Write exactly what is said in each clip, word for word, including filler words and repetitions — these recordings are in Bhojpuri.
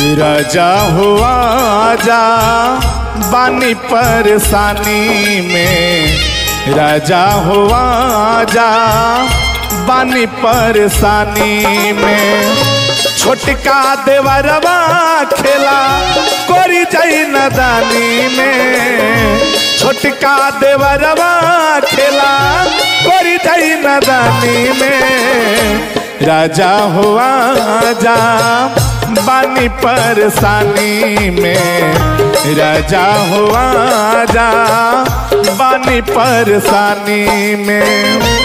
राजा हुआ जा बानी परेशानी में, राजा हुआ जा बानी परेशानी में। छोटका देवरवा खेला कोरी जाई नदानी में, छोटका देवरवा खेला कोरी जाई नदानी में। राजा हुआ जा बानी परेशानी में, राजा हुआ जा बानी परेशानी में।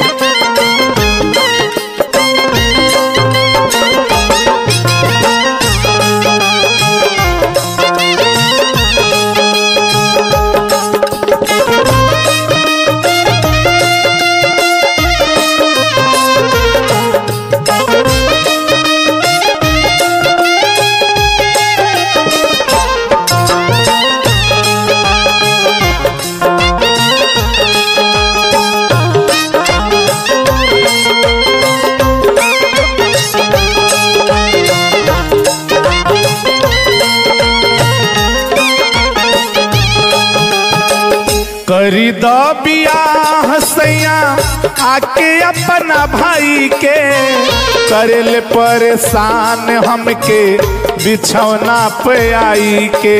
करी दो बियाह सैया आके अपना भाई के, करेले परेशान हमके बिछौना पे आई के।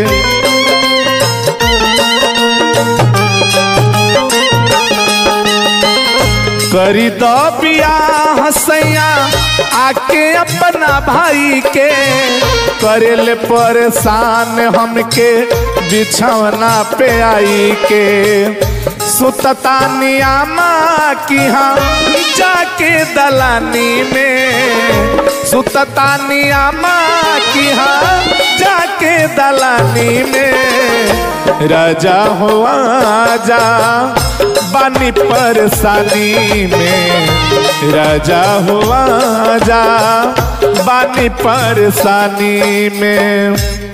करी दो बियाह सैया आके अपना भाई के, करेले परेशान हमके बिछौना पे आई के। सुतता नियामा की हाँ जाके दलानी में, सुतता नियामा की हाँ जाके दलानी में। राजा हुआ जा बानी परेशानी में, राजा हुआ जा बानी परेशानी में।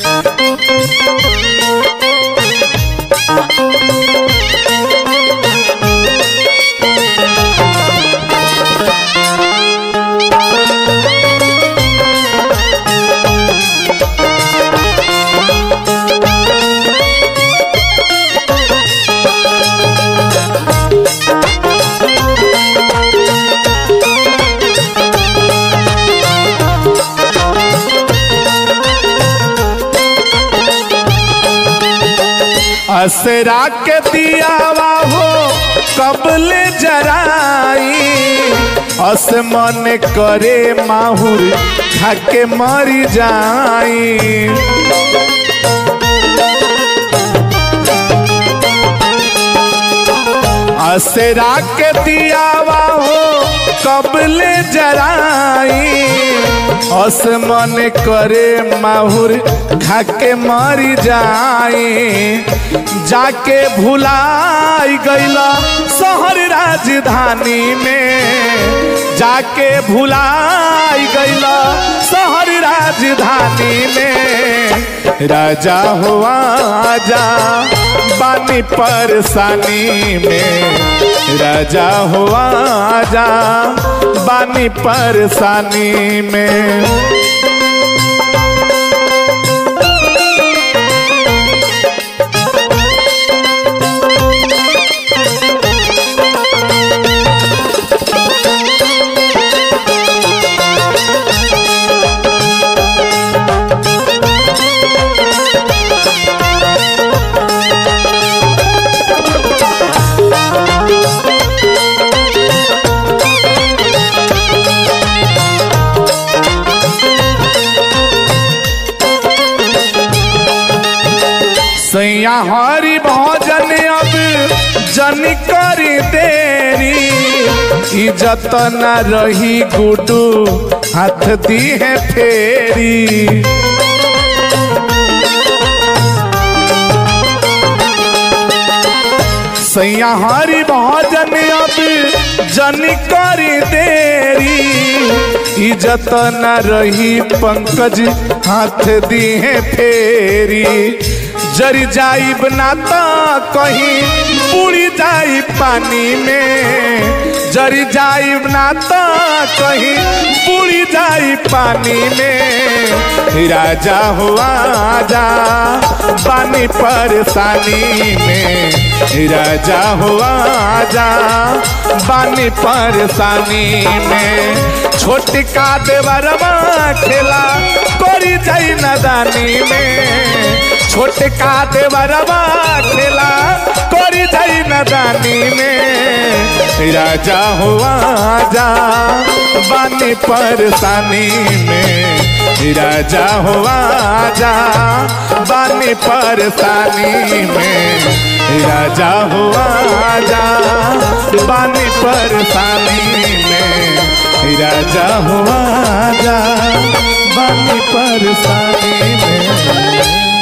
असरा के दियावा हो कबले जराई, अस मन करे माहुर खाके मरी जाई। असरा के दियावा हो कबले जराई, अस मन करे माहुर खाके मरी जाई। जाके भुलाई गईला शहर राजधानी में, जाके भुलाई गईला शहर राजधानी में। राजा हुआ जा बानी परेशानी में, राजा हुआ जा बानी परेशानी में। सैया हरि भजन अब जन करी देरी, इज्जत न रही गुडू हाथ दी है फेरी। सैया हरि भजन अब जन करी देरी, इज्जत न रही पंकज हाथ दी है फेरी। जर जाइब ना तो कहीं बुड़ी जाई पानी में जरी जाई ना तो कहीं बुड़ी जाई पानी में राजा हुआ जा बानी परेशानी में राजा हुआ जा बानी परेशानी में छोटका देवरवा खेला कोरी जाई नदानी में छोटका देवरवा खेला कोरी जाई नदानी में राजा हुआ जा बानी परेशानी में राजा हुआ जा बानी परेशानी में राजा हुआ जा बानी परेशानी में राजा हुआ जा बानी परेशानी में।